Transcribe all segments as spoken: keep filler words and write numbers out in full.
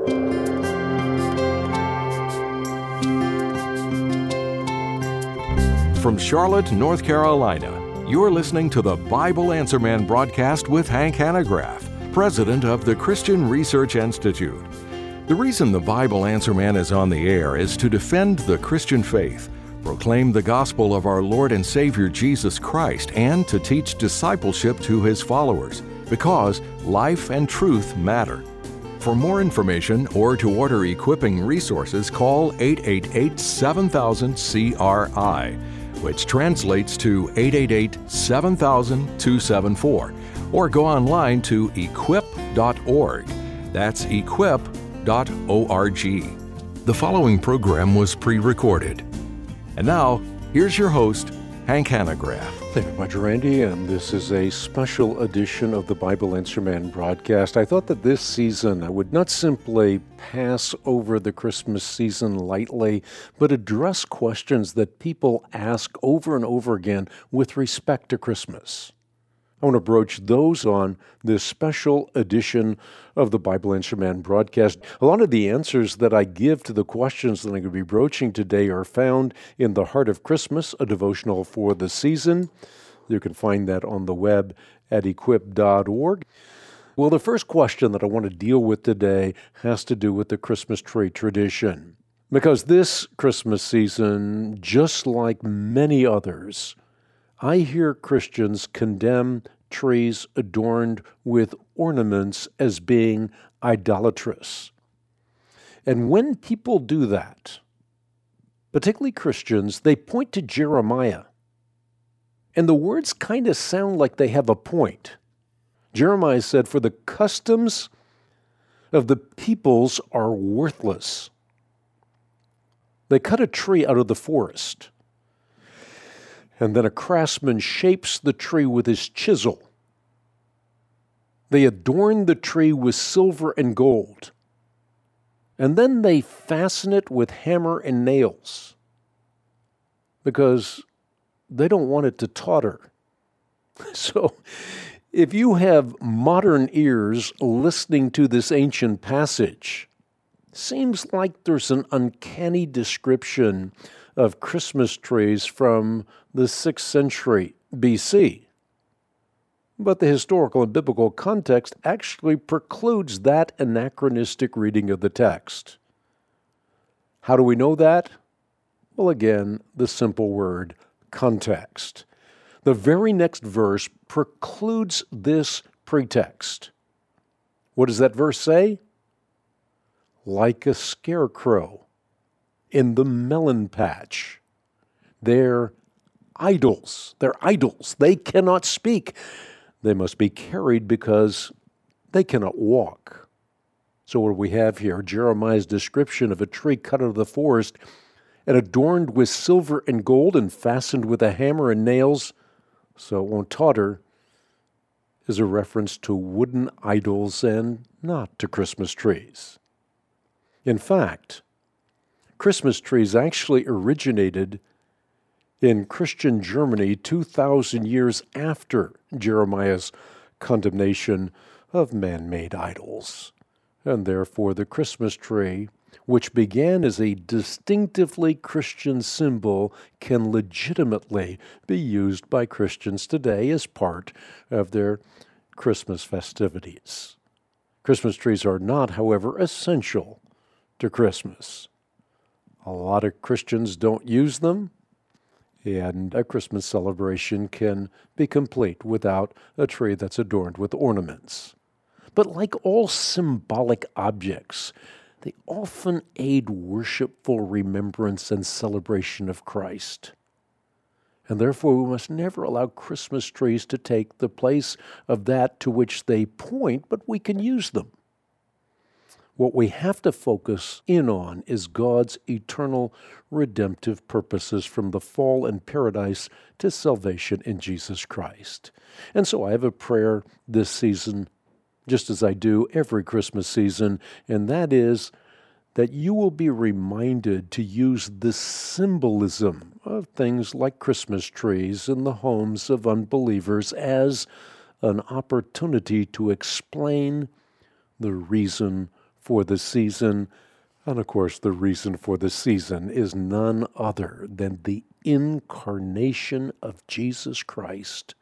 From Charlotte, North Carolina, you're listening to the Bible Answer Man broadcast with Hank Hanegraaff, president of the Christian Research Institute. The reason the Bible Answer Man is on the air is to defend the Christian faith, proclaim the gospel of our Lord and Savior Jesus Christ, and to teach discipleship to His followers, because life and truth matter. For more information or to order equipping resources, call eight eight eight, seven thousand, C R I, which translates to eight eight eight, seven thousand, two seven four, or go online to equip dot org. That's equip dot org. The following program was pre-recorded. And now, here's your host, Hank Hanegraaff. Thank you very much, Randy, and this is a special edition of the Bible Answer Man broadcast. I thought that this season I would not simply pass over the Christmas season lightly, but address questions that people ask over and over again with respect to Christmas. I want to broach those on this special edition of the Bible Answer Man broadcast. A lot of the answers that I give to the questions that I'm going to be broaching today are found in The Heart of Christmas, a devotional for the season. You can find that on the web at equip dot org. Well, the first question that I want to deal with today has to do with the Christmas tree tradition. Because this Christmas season, just like many others, I hear Christians condemn trees adorned with ornaments as being idolatrous. And when people do that, particularly Christians, they point to Jeremiah. And the words kind of sound like they have a point. Jeremiah said, "For the customs of the peoples are worthless. They cut a tree out of the forest, and then a craftsman shapes the tree with his chisel. They adorn the tree with silver and gold, and then they fasten it with hammer and nails because they don't want it to totter." So, if you have modern ears listening to this ancient passage, seems like there's an uncanny description of Christmas trees from the sixth century B C. But the historical and biblical context actually precludes that anachronistic reading of the text. How do we know that? Well, again, the simple word, context. The very next verse precludes this pretext. What does that verse say? Like a scarecrow in the melon patch. They're idols. They're idols. They cannot speak. They must be carried because they cannot walk. So what do we have here? Jeremiah's description of a tree cut out of the forest and adorned with silver and gold and fastened with a hammer and nails so it won't totter is a reference to wooden idols and not to Christmas trees. In fact, Christmas trees actually originated in Christian Germany two thousand years after Jeremiah's condemnation of man-made idols. And therefore the Christmas tree, which began as a distinctively Christian symbol, can legitimately be used by Christians today as part of their Christmas festivities. Christmas trees are not, however, essential to Christmas. A lot of Christians don't use them, and a Christmas celebration can be complete without a tree that's adorned with ornaments. But like all symbolic objects, they often aid worshipful remembrance and celebration of Christ. And therefore we must never allow Christmas trees to take the place of that to which they point, but we can use them. What we have to focus in on is God's eternal redemptive purposes from the fall in paradise to salvation in Jesus Christ. And so I have a prayer this season, just as I do every Christmas season, and that is that you will be reminded to use the symbolism of things like Christmas trees in the homes of unbelievers as an opportunity to explain the reason for the season. And of course, the reason for the season is none other than the incarnation of Jesus Christ,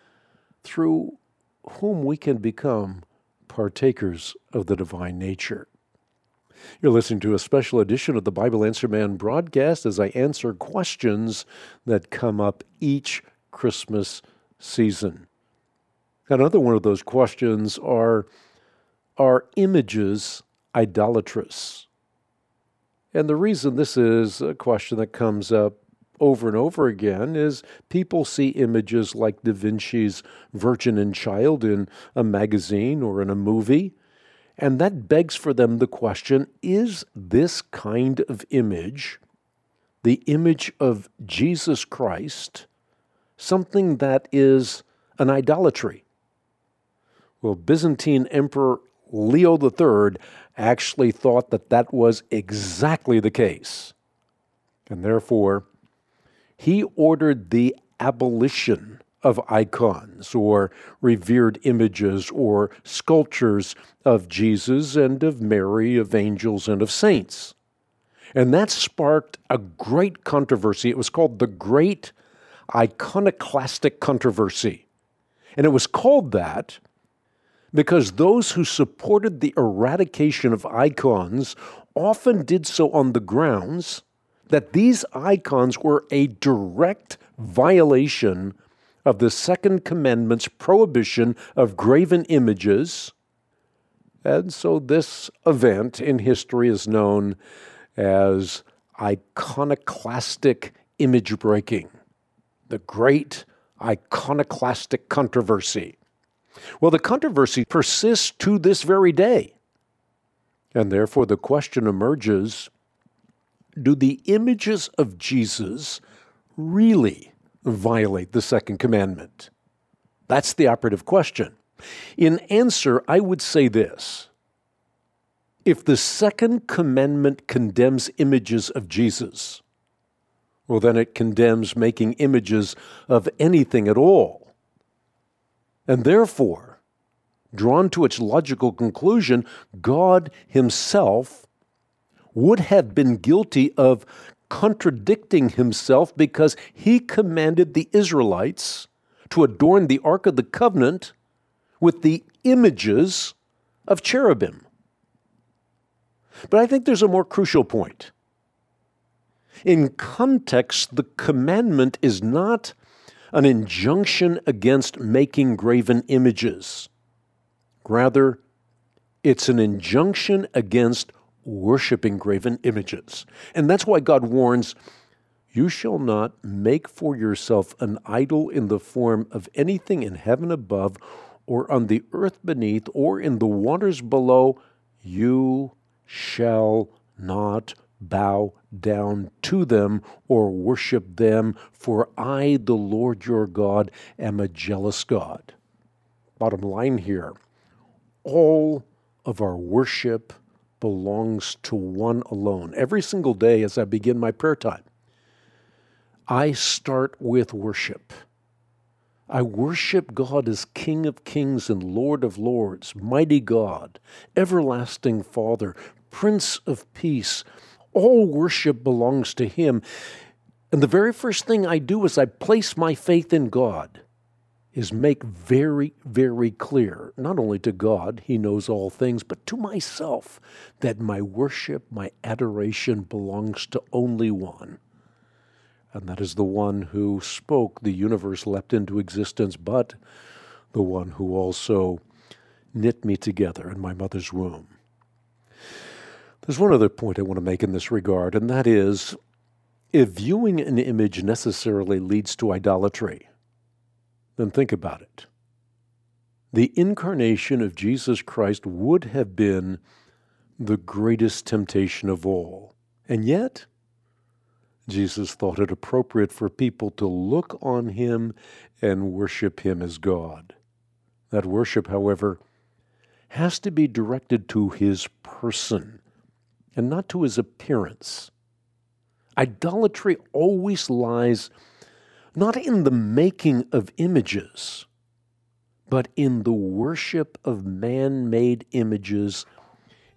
through whom we can become partakers of the divine nature. You're listening to a special edition of the Bible Answer Man broadcast as I answer questions that come up each Christmas season. Another one of those questions are, are images idolatrous? And the reason this is a question that comes up over and over again is people see images like Da Vinci's Virgin and Child in a magazine or in a movie, and that begs for them the question, is this kind of image, the image of Jesus Christ, something that is an idolatry? Well, Byzantine Emperor Leo the Third actually thought that that was exactly the case. And therefore, he ordered the abolition of icons or revered images or sculptures of Jesus and of Mary, of angels and of saints. And that sparked a great controversy. It was called the Great Iconoclastic Controversy. And it was called that because those who supported the eradication of icons often did so on the grounds that these icons were a direct violation of the Second Commandment's prohibition of graven images. And so this event in history is known as iconoclastic image breaking, the Great Iconoclastic Controversy. Well, the controversy persists to this very day. And therefore the question emerges, do the images of Jesus really violate the Second Commandment? That's the operative question. In answer, I would say this. If the Second Commandment condemns images of Jesus, well, then it condemns making images of anything at all. And therefore, drawn to its logical conclusion, God himself would have been guilty of contradicting himself because he commanded the Israelites to adorn the Ark of the Covenant with the images of cherubim. But I think there's a more crucial point. In context, the commandment is not an injunction against making graven images. Rather, it's an injunction against worshiping graven images. And that's why God warns, you shall not make for yourself an idol in the form of anything in heaven above, or on the earth beneath, or in the waters below. You shall not bow down to them or worship them, for I, the Lord your God, am a jealous God. Bottom line here, all of our worship belongs to one alone. Every single day as I begin my prayer time, I start with worship. I worship God as King of kings and Lord of lords, mighty God, everlasting Father, Prince of peace. All worship belongs to him. And the very first thing I do as I place my faith in God is make very, very clear, not only to God, he knows all things, but to myself, that my worship, my adoration belongs to only one. And that is the one who spoke, the universe leapt into existence, but the one who also knit me together in my mother's womb. There's one other point I want to make in this regard, and that is, if viewing an image necessarily leads to idolatry, then think about it. The incarnation of Jesus Christ would have been the greatest temptation of all. And yet, Jesus thought it appropriate for people to look on him and worship him as God. That worship, however, has to be directed to his person and not to his appearance. Idolatry always lies not in the making of images, but in the worship of man-made images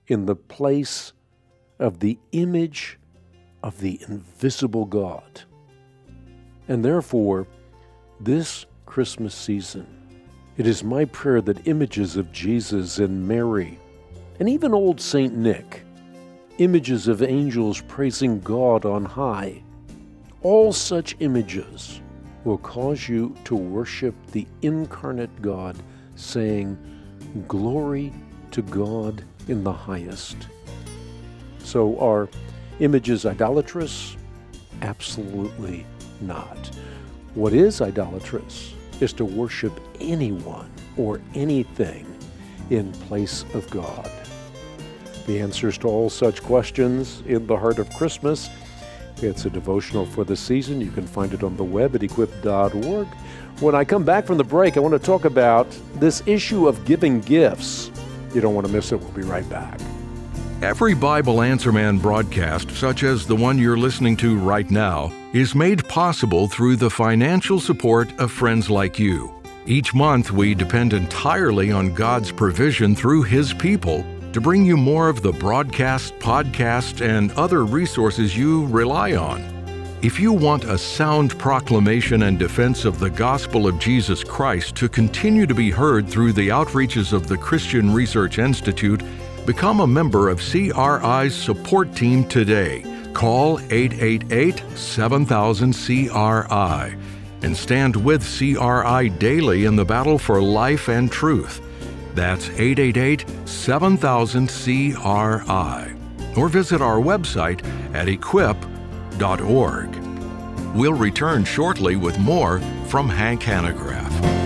in the place of the image of the invisible God. And therefore, this Christmas season, it is my prayer that images of Jesus and Mary, and even old Saint Nick, images of angels praising God on high, all such images will cause you to worship the incarnate God, saying, "Glory to God in the highest." So are images idolatrous? Absolutely not. What is idolatrous is to worship anyone or anything in place of God. The answers to all such questions in the heart of Christmas. It's a devotional for the season. You can find it on the web at equip dot org. When I come back from the break, I want to talk about this issue of giving gifts. You don't want to miss it. We'll be right back. Every Bible Answer Man broadcast, such as the one you're listening to right now, is made possible through the financial support of friends like you. Each month, we depend entirely on God's provision through His people to bring you more of the broadcast, podcast, and other resources you rely on. If you want a sound proclamation and defense of the gospel of Jesus Christ to continue to be heard through the outreaches of the Christian Research Institute, become a member of C R I's support team today. Call eight eight eight, seven thousand, C R I and stand with C R I daily in the battle for life and truth. That's eight eight eight, seven thousand, C R I. Or visit our website at equip dot org. We'll return shortly with more from Hank Hanegraaff.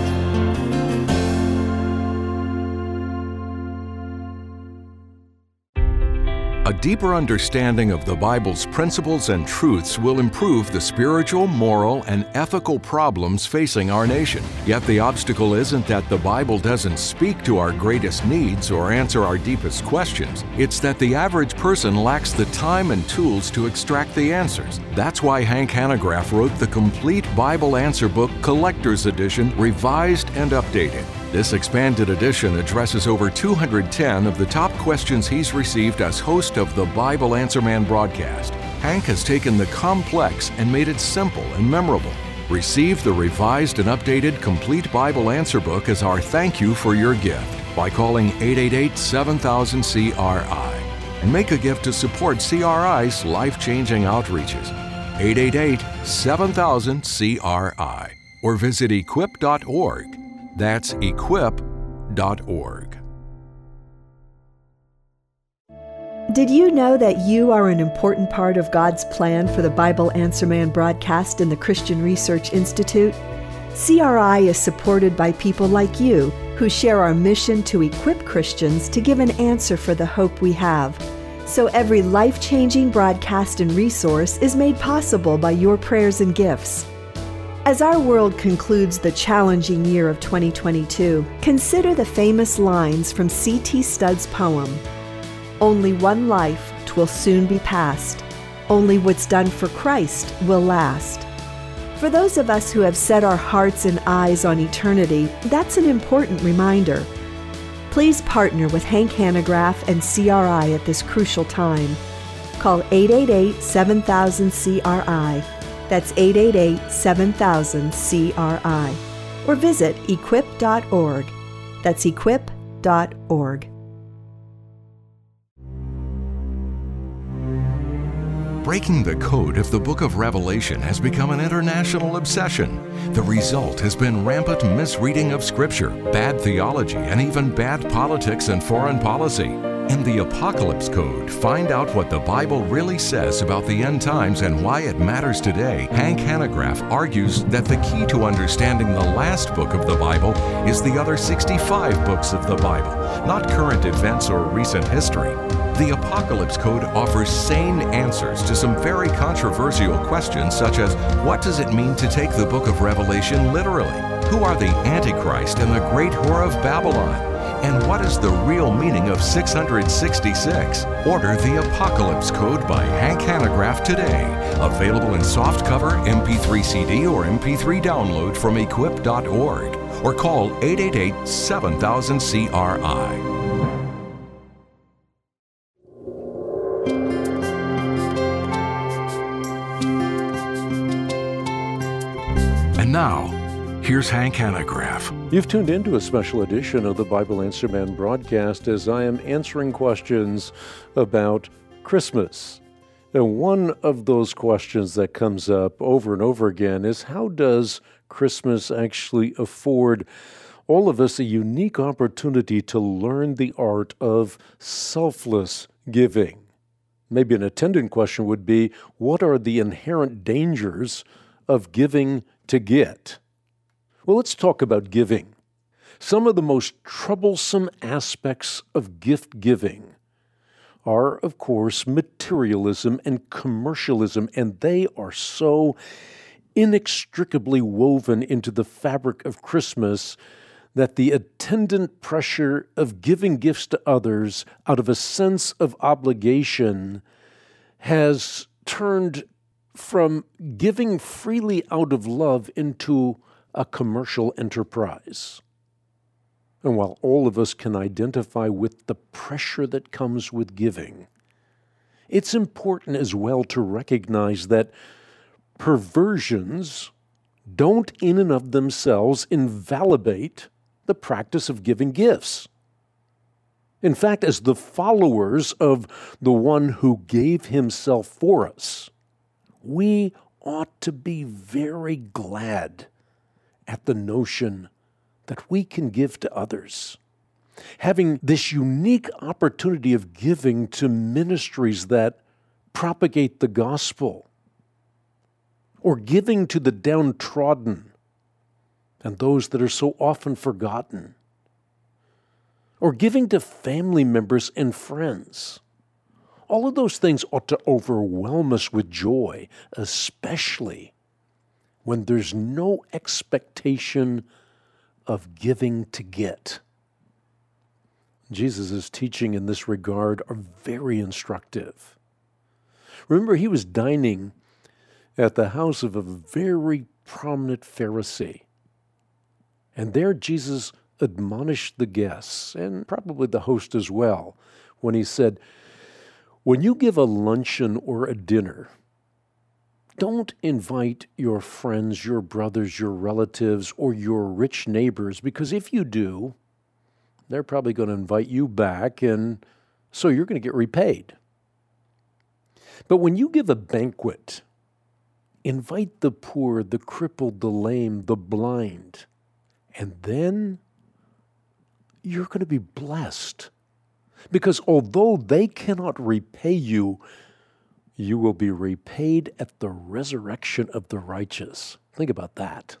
A deeper understanding of the Bible's principles and truths will improve the spiritual, moral, and ethical problems facing our nation. Yet the obstacle isn't that the Bible doesn't speak to our greatest needs or answer our deepest questions. It's that the average person lacks the time and tools to extract the answers. That's why Hank Hanegraaff wrote the complete Bible Answer Book Collector's Edition, revised and updated. This expanded edition addresses over two hundred ten of the top questions he's received as host of the Bible Answer Man broadcast. Hank has taken the complex and made it simple and memorable. Receive the revised and updated Complete Bible Answer Book as our thank you for your gift by calling eight eight eight, seven thousand, C R I and make a gift to support C R I's life-changing outreaches. eight eight eight, seven thousand, C R I or visit equip dot org. That's equip dot org. Did you know that you are an important part of God's plan for the Bible Answer Man broadcast in the Christian Research Institute? C R I is supported by people like you who share our mission to equip Christians to give an answer for the hope we have. So every life-changing broadcast and resource is made possible by your prayers and gifts. As our world concludes the challenging year of twenty twenty-two, consider the famous lines from C T Studd's poem, "Only one life 'twill soon be past, only what's done for Christ will last." For those of us who have set our hearts and eyes on eternity, that's an important reminder. Please partner with Hank Hanegraaff and C R I at this crucial time. Call eight eight eight, seven thousand, C R I. That's eight eight eight, seven thousand, C R I. Or visit equip dot org. That's equip dot org. Breaking the code of the Book of Revelation has become an international obsession. The result has been rampant misreading of Scripture, bad theology, and even bad politics and foreign policy. In the Apocalypse Code, find out what the Bible really says about the end times and why it matters today. Hank Hanegraaff argues that the key to understanding the last book of the Bible is the other sixty-five books of the Bible, not current events or recent history. The Apocalypse Code offers sane answers to some very controversial questions, such as what does it mean to take the book of Revelation literally? Who are the Antichrist and the great whore of Babylon? And what is the real meaning of six hundred sixty-six? Order the Apocalypse Code by Hank Hanegraaff today. Available in softcover, M P three C D, or M P three download from equip dot org. Or call eight eight eight, seven thousand, C R I. And now, here's Hank Hanegraaff. You've tuned into a special edition of the Bible Answer Man broadcast as I am answering questions about Christmas. And one of those questions that comes up over and over again is, how does Christmas actually afford all of us a unique opportunity to learn the art of selfless giving? Maybe an attendant question would be, what are the inherent dangers of giving to get? Well, let's talk about giving. Some of the most troublesome aspects of gift giving are, of course, materialism and commercialism, and they are so inextricably woven into the fabric of Christmas that the attendant pressure of giving gifts to others out of a sense of obligation has turned from giving freely out of love into a commercial enterprise. And while all of us can identify with the pressure that comes with giving, it's important as well to recognize that perversions don't in and of themselves invalidate the practice of giving gifts. In fact, as the followers of the one who gave himself for us, we ought to be very glad at the notion that we can give to others. Having this unique opportunity of giving to ministries that propagate the gospel, or giving to the downtrodden and those that are so often forgotten, or giving to family members and friends. All of those things ought to overwhelm us with joy, especially when there's no expectation of giving to get. Jesus' teaching in this regard are very instructive. Remember, he was dining at the house of a very prominent Pharisee. And there Jesus admonished the guests, and probably the host as well, when he said, when you give a luncheon or a dinner, don't invite your friends, your brothers, your relatives, or your rich neighbors, because if you do, they're probably going to invite you back, and so you're going to get repaid. But when you give a banquet, invite the poor, the crippled, the lame, the blind, and then you're going to be blessed. Because although they cannot repay you, you will be repaid at the resurrection of the righteous. Think about that.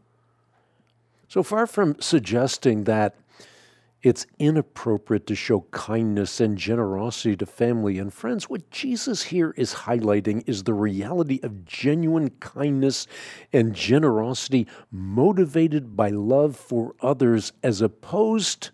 So far from suggesting that it's inappropriate to show kindness and generosity to family and friends, what Jesus here is highlighting is the reality of genuine kindness and generosity motivated by love for others, as opposed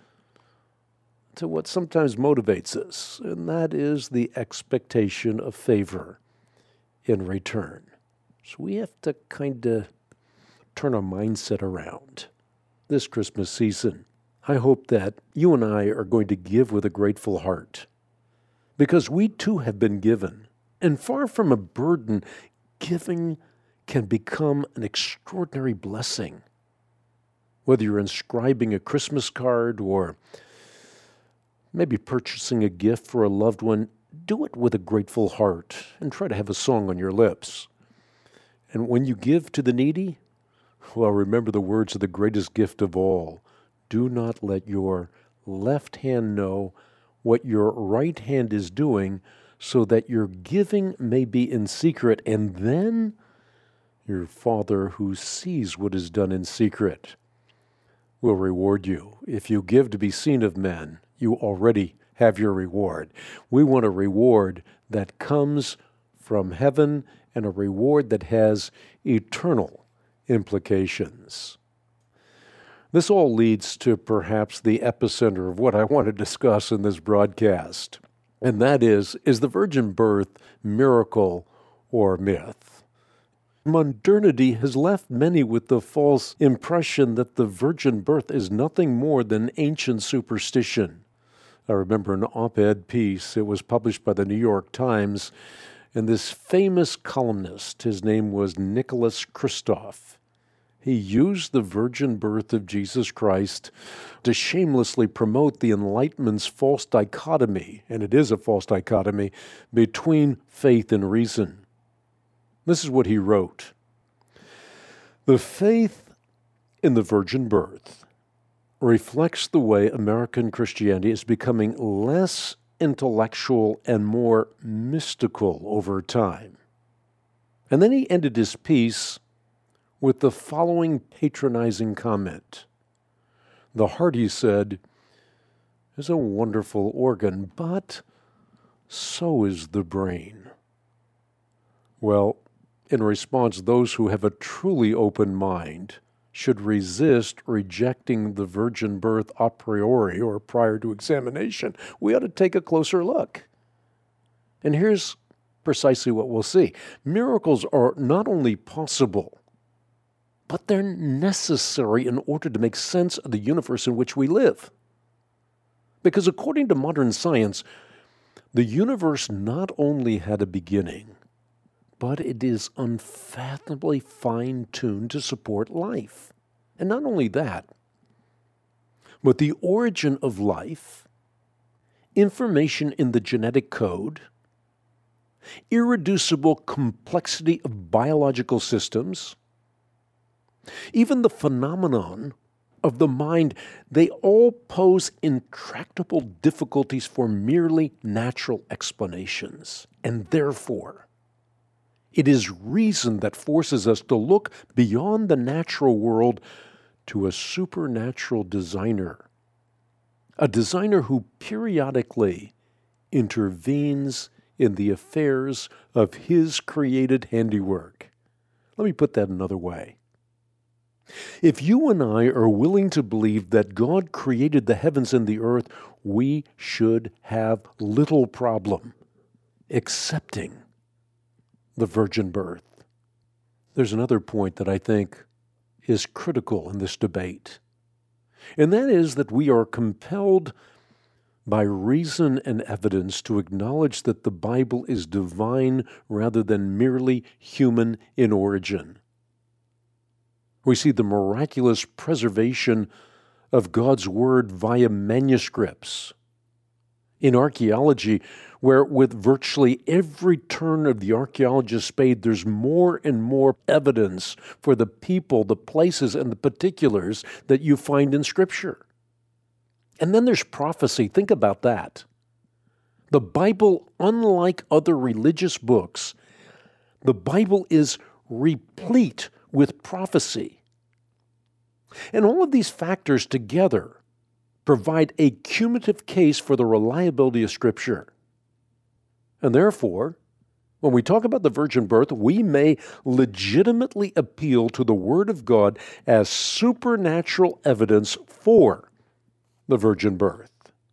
to what sometimes motivates us, and that is the expectation of favor in return. So we have to kind of turn our mindset around this Christmas season. I hope that you and I are going to give with a grateful heart, because we too have been given. And far from a burden, giving can become an extraordinary blessing. Whether you're inscribing a Christmas card or maybe purchasing a gift for a loved one, do it with a grateful heart and try to have a song on your lips. And when you give to the needy, well, remember the words of the greatest gift of all. Do not let your left hand know what your right hand is doing, so that your giving may be in secret, and then your Father who sees what is done in secret will reward you. If you give to be seen of men, you already have your reward. We want a reward that comes from heaven, and a reward that has eternal implications. This all leads to perhaps the epicenter of what I want to discuss in this broadcast, and that is, is the virgin birth miracle or myth? Modernity has left many with the false impression that the virgin birth is nothing more than ancient superstition. I remember an op-ed piece. It was published by the New York Times, and this famous columnist, his name was Nicholas Kristof, he used the virgin birth of Jesus Christ to shamelessly promote the Enlightenment's false dichotomy, and it is a false dichotomy, between faith and reason. This is what he wrote. The faith in the virgin birth reflects the way American Christianity is becoming less intellectual and more mystical over time. And then he ended his piece with the following patronizing comment. The heart, he said, is a wonderful organ, but so is the brain. Well, in response, those who have a truly open mind should resist rejecting the virgin birth a priori or prior to examination. We ought to take a closer look. And here's precisely what we'll see. Miracles are not only possible, but they're necessary in order to make sense of the universe in which we live. Because according to modern science, the universe not only had a beginning, but it is unfathomably fine-tuned to support life. And not only that, but the origin of life, information in the genetic code, irreducible complexity of biological systems, even the phenomenon of the mind, they all pose intractable difficulties for merely natural explanations. And therefore, it is reason that forces us to look beyond the natural world to a supernatural designer, a designer who periodically intervenes in the affairs of his created handiwork. Let me put that another way. If you and I are willing to believe that God created the heavens and the earth, we should have little problem accepting the virgin birth. There's another point that I think is critical in this debate, and that is that we are compelled by reason and evidence to acknowledge that the Bible is divine rather than merely human in origin. We see the miraculous preservation of God's Word via manuscripts. In archaeology, where with virtually every turn of the archaeologist's spade, there's more and more evidence for the people, the places, and the particulars that you find in Scripture. And then there's prophecy. Think about that. The Bible, unlike other religious books, the Bible is replete with prophecy. And all of these factors together provide a cumulative case for the reliability of Scripture. And therefore, when we talk about the virgin birth, we may legitimately appeal to the Word of God as supernatural evidence for the virgin birth.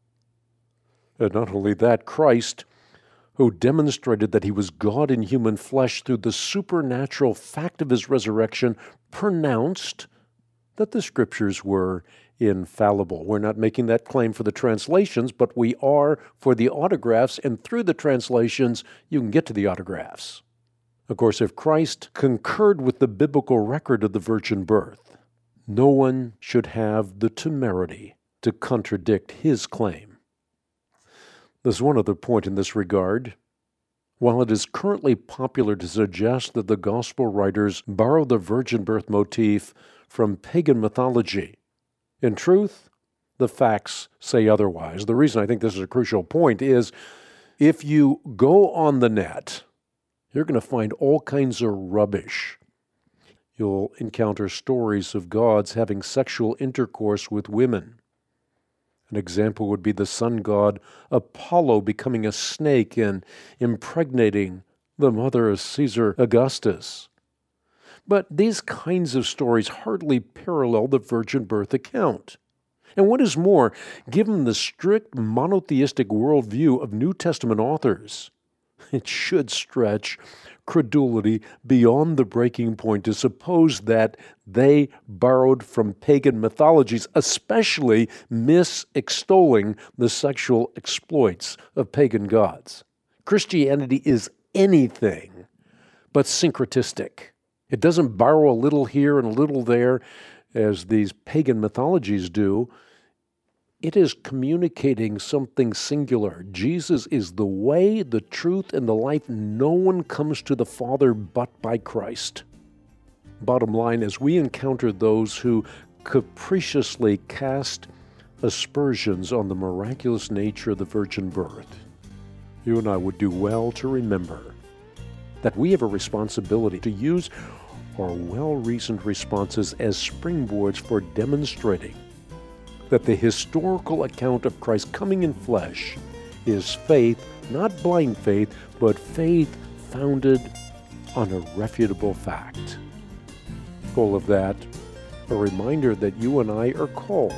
And not only that, Christ, who demonstrated that he was God in human flesh through the supernatural fact of his resurrection, pronounced that the Scriptures were infallible. We're not making that claim for the translations, but we are for the autographs, and through the translations, you can get to the autographs. Of course, if Christ concurred with the biblical record of the virgin birth, no one should have the temerity to contradict his claim. There's one other point in this regard. While it is currently popular to suggest that the gospel writers borrow the virgin birth motif from pagan mythology, in truth, the facts say otherwise. The reason I think this is a crucial point is if you go on the net, you're going to find all kinds of rubbish. You'll encounter stories of gods having sexual intercourse with women. An example would be the sun god Apollo becoming a snake and impregnating the mother of Caesar Augustus. But these kinds of stories hardly parallel the virgin birth account. And what is more, given the strict monotheistic worldview of New Testament authors, it should stretch credulity beyond the breaking point to suppose that they borrowed from pagan mythologies, especially mis-extolling the sexual exploits of pagan gods. Christianity is anything but syncretistic. It doesn't borrow a little here and a little there, as these pagan mythologies do. It is communicating something singular. Jesus is the way, the truth, and the life. No one comes to the Father but by Christ. Bottom line, as we encounter those who capriciously cast aspersions on the miraculous nature of the virgin birth, you and I would do well to remember that we have a responsibility to use our well-reasoned responses as springboards for demonstrating that the historical account of Christ coming in flesh is faith, not blind faith, but faith founded on a refutable fact. Full of that, a reminder that you and I are called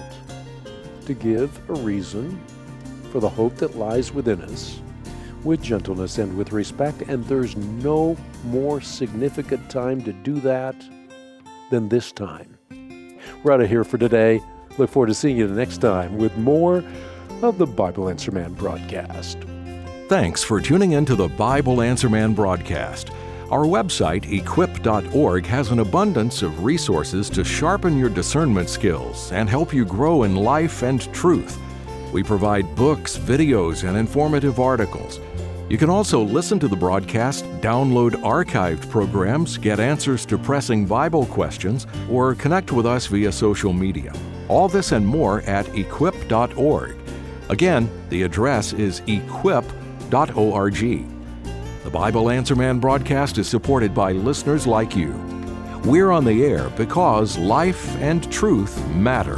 to give a reason for the hope that lies within us, with gentleness and with respect, and there's no more significant time to do that than this time. We're out of here for today. Look forward to seeing you the next time with more of the Bible Answer Man broadcast. Thanks for tuning in to the Bible Answer Man broadcast. Our website, equip dot org, has an abundance of resources to sharpen your discernment skills and help you grow in life and truth. We provide books, videos, and informative articles. You can also listen to the broadcast, download archived programs, get answers to pressing Bible questions, or connect with us via social media. All this and more at equip dot org. Again, the address is equip dot org. The Bible Answer Man broadcast is supported by listeners like you. We're on the air because life and truth matter.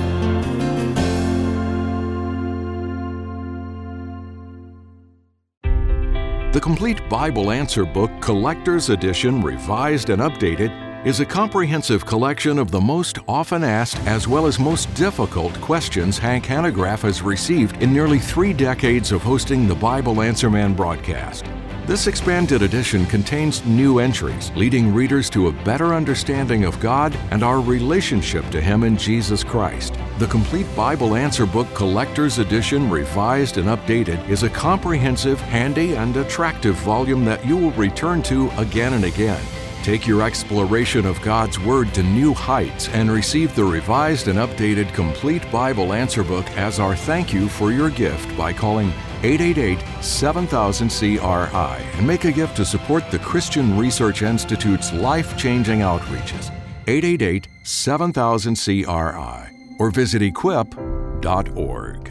The Complete Bible Answer Book Collector's Edition, Revised and Updated, is a comprehensive collection of the most often asked as well as most difficult questions Hank Hanegraaff has received in nearly three decades of hosting the Bible Answer Man broadcast. This expanded edition contains new entries, leading readers to a better understanding of God and our relationship to Him in Jesus Christ. The Complete Bible Answer Book Collector's Edition, Revised and Updated, is a comprehensive, handy, and attractive volume that you will return to again and again. Take your exploration of God's Word to new heights and receive the revised and updated Complete Bible Answer Book as our thank you for your gift by calling eight eight eight, seven thousand, C R I and make a gift to support the Christian Research Institute's life-changing outreaches. eight eight eight, seven thousand, C R I or visit equip dot org.